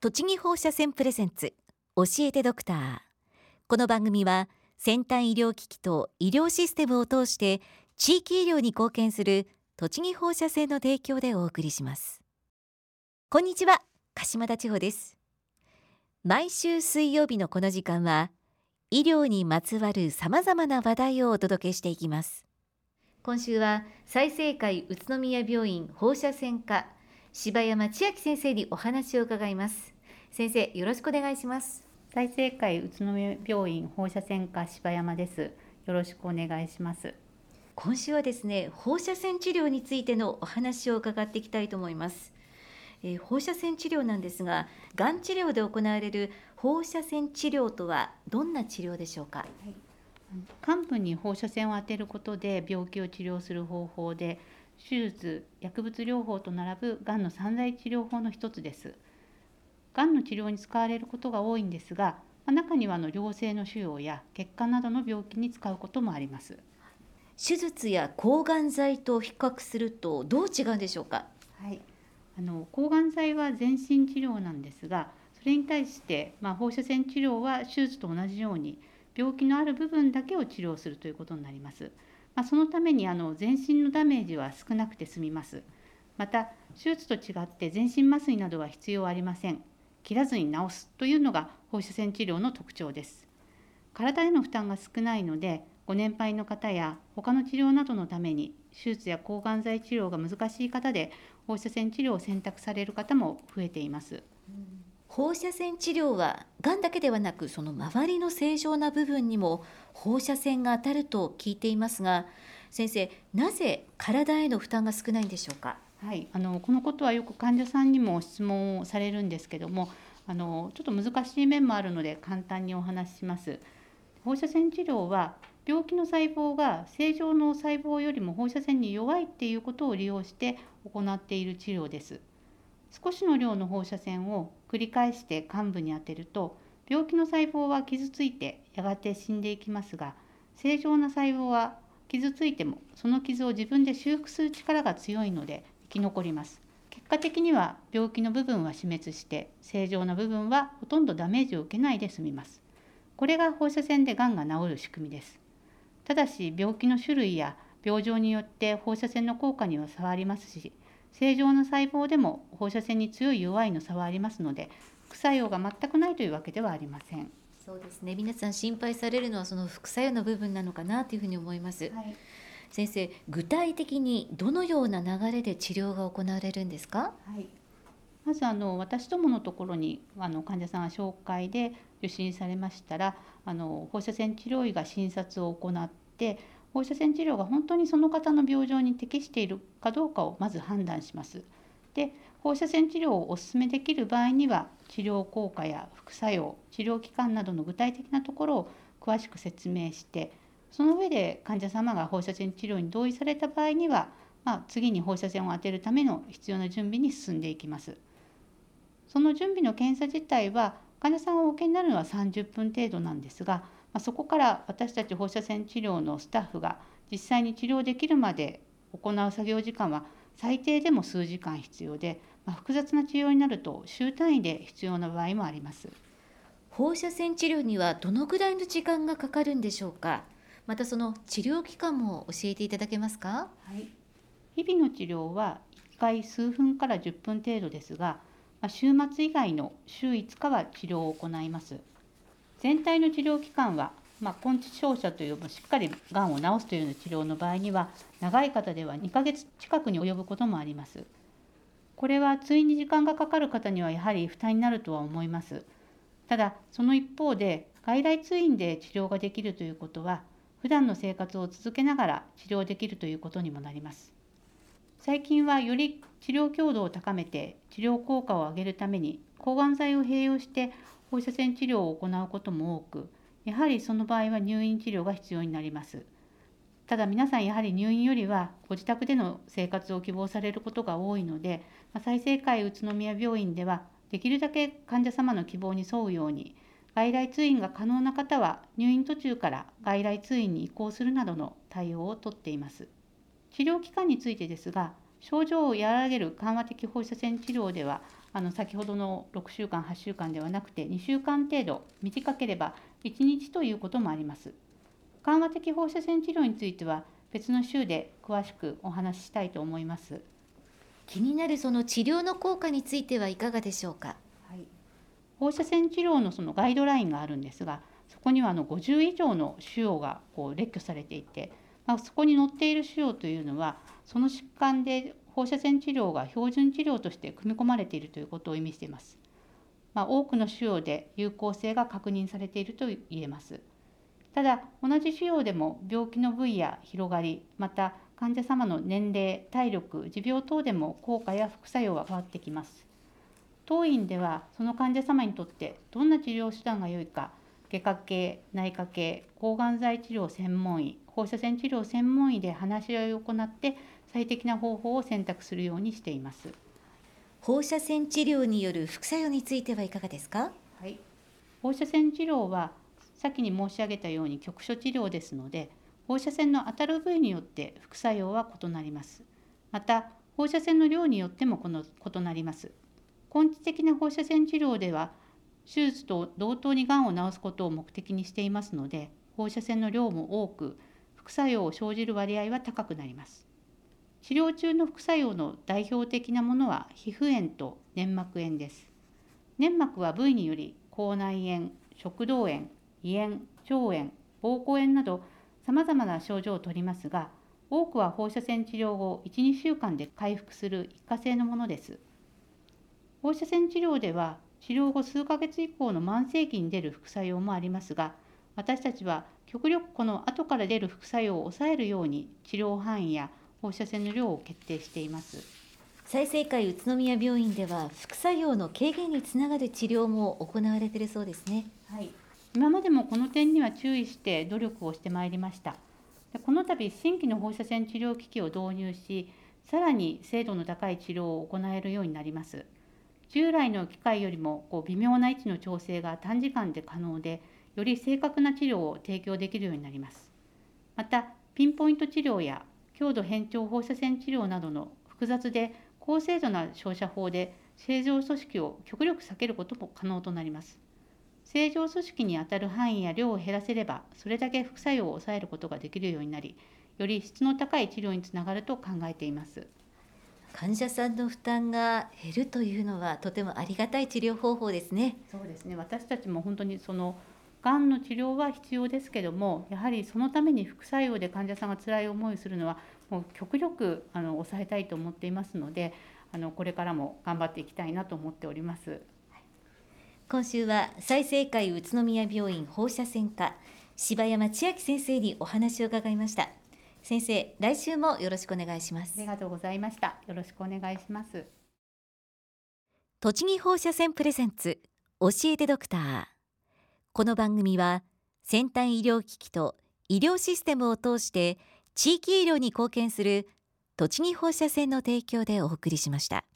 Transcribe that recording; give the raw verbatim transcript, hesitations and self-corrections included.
栃木放射線プレゼンツ教えてドクター。この番組は先端医療機器と医療システムを通して地域医療に貢献する栃木放射線の提供でお送りします。こんにちは、鹿島田千穂です。毎週水曜日のこの時間は医療にまつわるさまざまな話題をお届けしていきます。今週は済生会宇都宮病院放射線科柴山千秋先生にお話を伺います。先生、よろしくお願いします。 済生会宇都宮病院放射線科柴山です。よろしくお願いします。 今週はですね、放射線治療についてのお話を伺っていきたいと思います。えー、放射線治療なんですが、がん治療で行われる放射線治療とはどんな治療でしょうか。はい、 患部に放射線を当てることで病気を治療する方法で、手術、薬物療法と並ぶがんの三大治療法の一つです。がんの治療に使われることが多いんですが、中にはあの良性の腫瘍や血管などの病気に使うこともあります。 手術や抗がん剤と比較するとどう違うんでしょうか。 はい、あの抗がん剤は全身治療なんですが、それに対して、まあ、放射線治療は手術と同じように病気のある部分だけを治療するということになります。まあ、そのためにあの全身のダメージは少なくて済みます。また手術と違って全身麻酔などは必要ありません。切らずに治すというのが放射線治療の特徴です。体への負担が少ないので、ご年配の方や他の治療などのために手術や抗がん剤治療が難しい方で放射線治療を選択される方も増えています。 放射線治療はがんだけではなく、その周りの正常な部分にも放射線が当たると聞いていますが、先生、なぜ体への負担が少ないんでしょうか。 はい、あのこのことはよく患者さんにも質問をされるんですけども、あのちょっと難しい面もあるので簡単にお話しします。放射線治療は病気の細胞が正常の細胞よりも放射線に弱いっていうことを利用して行っている治療です。少しの量の放射線を繰り返して患部に当てると、病気の細胞は傷ついてやがて死んでいきますが、正常な細胞は傷ついてもその傷を自分で修復する力が強いので生き残ります。結果的には病気の部分は死滅して、正常な部分はほとんどダメージを受けないで済みます。これが放射線でがんが治る仕組みです。ただし病気の種類や病状によって放射線の効果には差はありますし、正常な細胞でも放射線に強い弱いの差はありますので、副作用が全くないというわけではありません。 そうですね、皆さん心配されるのはその副作用の部分なのかなというふうに思います。はい、先生、具体的にどのような流れで治療が行われるんですか。 はい、まずあの私どものところにあの患者さんが紹介で受診されましたら、あの放射線治療医が診察を行って、放射線治療が本当にその方の病状に適しているかどうかをまず判断します。で、放射線治療をお勧めできる場合には、治療効果や副作用、治療期間などの具体的なところを詳しく説明して、その上で患者様が放射線治療に同意された場合には、まあ、次に放射線を当てるための必要な準備に進んでいきます。その準備の検査自体は、患者さんがお受けになるのはさんじゅっぷん程度なんですが、まあ、そこから私たち放射線治療のスタッフが実際に治療できるまで行う作業時間は最低でも数時間必要で、まあ、複雑な治療になると週単位で必要な場合もあります。 放射線治療にはどのぐらいの時間がかかるんでしょうか。またその治療期間も教えていただけますか。 はい、日々の治療はいっかい数分からじゅっぷん程度ですが、まあ、週末以外の週いつかは治療を行います。全体の治療期間は、まあ、根治照射というしっかりがんを治すというような治療の場合には、長い方ではにかげつ近くに及ぶこともあります。これは通院に時間がかかる方にはやはり負担になるとは思います。ただ、その一方で外来通院で治療ができるということは、普段の生活を続けながら治療できるということにもなります。最近はより治療強度を高めて治療効果を上げるために抗がん剤を併用して放射線治療を行うことも多く、やはりその場合は入院治療が必要になります。ただ皆さんやはり入院よりはご自宅での生活を希望されることが多いので、済生会宇都宮病院ではできるだけ患者様の希望に沿うように、外来通院が可能な方は入院途中から外来通院に移行するなどの対応をとっています。治療期間についてですが、症状を和らげる緩和的放射線治療ではあの先ほどのろくしゅうかん、はっしゅうかんではなくてにしゅうかん程度、短ければいちにちということもあります。緩和的放射線治療については別の週で詳しくお話ししたいと思います。 気になるその治療の効果についてはいかがでしょうか。 はい、放射線治療のそのガイドラインがあるんですが、そこにはあのごじゅう以上の腫瘍がこう列挙されていて、まあ、そこに載っている腫瘍というのはその疾患で放射線治療が標準治療として組み込まれているということを意味しています。まあ、多くの腫瘍で有効性が確認されていると言えます。ただ、同じ腫瘍でも病気の部位や広がり、また患者様の年齢、体力、持病等でも効果や副作用は変わってきます。当院ではその患者様にとってどんな治療手段が良いか、外科系、内科系、抗がん剤治療専門医、放射線治療専門医で話し合いを行って最適な方法を選択するようにしています。 放射線治療による副作用についてはいかがですか。 はい、放射線治療は先に申し上げたように局所治療ですので、放射線の当たる部位によって副作用は異なります。また放射線の量によってもこの異なります。根治的な放射線治療では手術と同等にがんを治すことを目的にしていますので、放射線の量も多く副作用を生じる割合は高くなります。治療中の副作用の代表的なものは皮膚炎と粘膜炎です。粘膜は部位により口内炎、食道炎、胃炎、腸炎、膀胱炎などさまざまな症状を取りますが、多くは放射線治療後いち、にしゅうかんで回復する一過性のものです。放射線治療では治療後数ヶ月以降の慢性期に出る副作用もありますが、私たちは極力この後から出る副作用を抑えるように治療範囲や放射線の量を決定しています。 済生会宇都宮病院では副作用の軽減につながる治療も行われているそうですね。 はい、今までもこの点には注意して努力をしてまいりました。この度新規の放射線治療機器を導入し、さらに精度の高い治療を行えるようになります。従来の機械よりもこう微妙な位置の調整が短時間で可能で、より正確な治療を提供できるようになります。またピンポイント治療や強度変調放射線治療などの複雑で高精度な照射法で正常組織を極力避けることも可能となります。正常組織にあたる範囲や量を減らせれば、それだけ副作用を抑えることができるようになり、より質の高い治療につながると考えています。 患者さんの負担が減るというのはとてもありがたい治療方法ですね。 そうですね、私たちも本当にそのがんの治療は必要ですけども、やはりそのために副作用で患者さんが辛い思いをするのはもう極力あの抑えたいと思っていますので、あのこれからも頑張っていきたいなと思っております。 今週は済生会宇都宮病院放射線科柴山千秋先生にお話を伺いました。先生、来週もよろしくお願いします。 ありがとうございました。よろしくお願いします。 栃木放射線プレゼンツ教えてドクター。この番組は先端医療機器と医療システムを通して地域医療に貢献する栃木放射線の提供でお送りしました。